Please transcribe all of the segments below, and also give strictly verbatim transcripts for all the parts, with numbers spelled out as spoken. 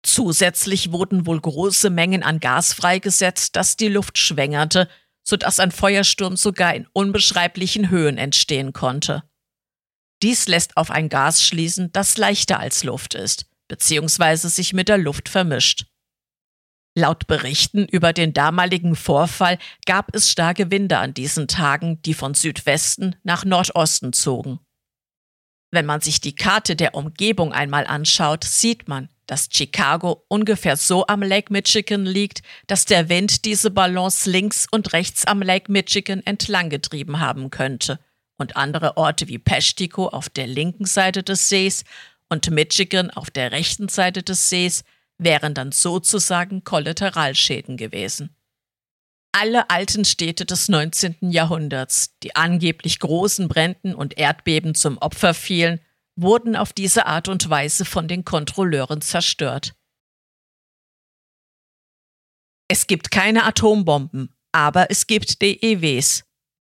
Zusätzlich wurden wohl große Mengen an Gas freigesetzt, das die Luft schwängerte, sodass ein Feuersturm sogar in unbeschreiblichen Höhen entstehen konnte. Dies lässt auf ein Gas schließen, das leichter als Luft ist, beziehungsweise sich mit der Luft vermischt. Laut Berichten über den damaligen Vorfall gab es starke Winde an diesen Tagen, die von Südwesten nach Nordosten zogen. Wenn man sich die Karte der Umgebung einmal anschaut, sieht man, dass Chicago ungefähr so am Lake Michigan liegt, dass der Wind diese Ballons links und rechts am Lake Michigan entlanggetrieben haben könnte und andere Orte wie Peshtigo auf der linken Seite des Sees und Michigan auf der rechten Seite des Sees wären dann sozusagen Kollateralschäden gewesen. Alle alten Städte des neunzehnten Jahrhunderts, die angeblich großen Bränden und Erdbeben zum Opfer fielen, wurden auf diese Art und Weise von den Kontrolleuren zerstört. Es gibt keine Atombomben, aber es gibt D E Ws.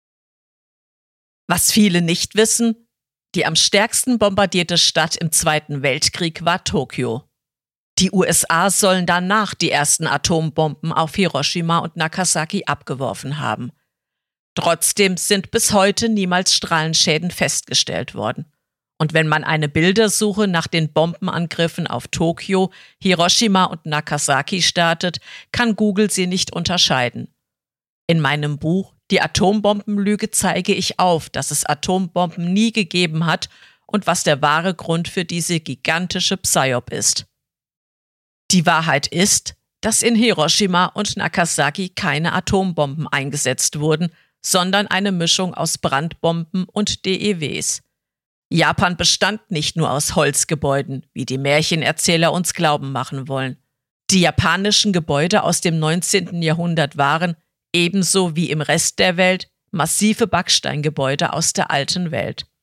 Was viele nicht wissen, die am stärksten bombardierte Stadt im Zweiten Weltkrieg war Tokio. Die U S A sollen danach die ersten Atombomben auf Hiroshima und Nagasaki abgeworfen haben. Trotzdem sind bis heute niemals Strahlenschäden festgestellt worden. Und wenn man eine Bildersuche nach den Bombenangriffen auf Tokio, Hiroshima und Nagasaki startet, kann Google sie nicht unterscheiden. In meinem Buch Die Atombombenlüge zeige ich auf, dass es Atombomben nie gegeben hat und was der wahre Grund für diese gigantische Psyop ist. Die Wahrheit ist, dass in Hiroshima und Nagasaki keine Atombomben eingesetzt wurden, sondern eine Mischung aus Brandbomben und D E Ws. Japan bestand nicht nur aus Holzgebäuden, wie die Märchenerzähler uns glauben machen wollen. Die japanischen Gebäude aus dem neunzehnten Jahrhundert waren, ebenso wie im Rest der Welt, massive Backsteingebäude aus der alten Welt.